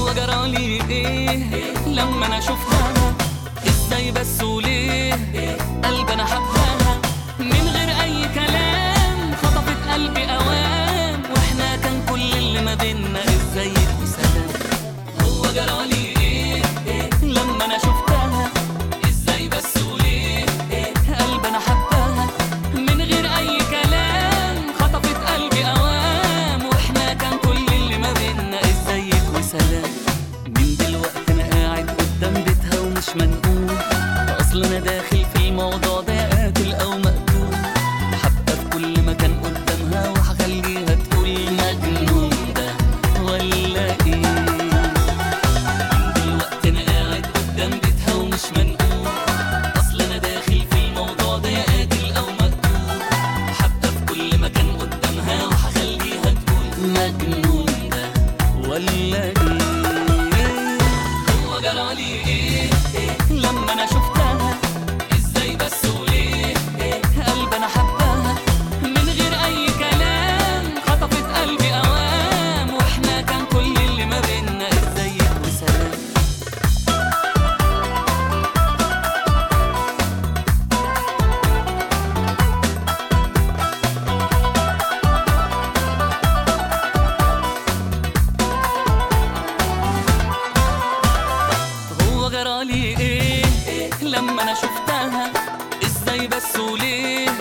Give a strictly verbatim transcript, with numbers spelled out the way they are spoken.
هو جرالي ايه لما انا شفتها؟ ازاي بس وليه قلبي انا حباها من غير اي كلام، خطفت قلبي اوام واحنا كان كل اللي ما بينا ازيك وسلام. هو جرالي ايه لما انا شفتها؟ ازاي بس وليه قلبي انا حباها من غير اي كلام، خطفت قلبي اوام واحنا كان كل اللي ما بينا ازيك وسلام. من دلوقتي انا قاعد قدام بيتها ومش منقول، اصل انا داخل في الموضوع ده قاتل او مقتول، حابه في كل مكان قدامها وهخليها تقول مجنون ده ولا ايه. من دلوقتي انا قاعد قدام بيتها ومش منقول، اصل انا داخل في الموضوع ده قاتل او مقتول، حابه في كل مكان قدامها وهخليها تقول مجنون ده ولا ايه. هو جرالي ايه لما انا شفتها؟ ازاي بس وليه قلبي انا حباها من غير اي كلام، خطفت قلبي اوام واحنا كان كل اللي ما بينا ازيك وسلام. هو جرالي ايه لما انا شفتها؟ ازاي بس وليه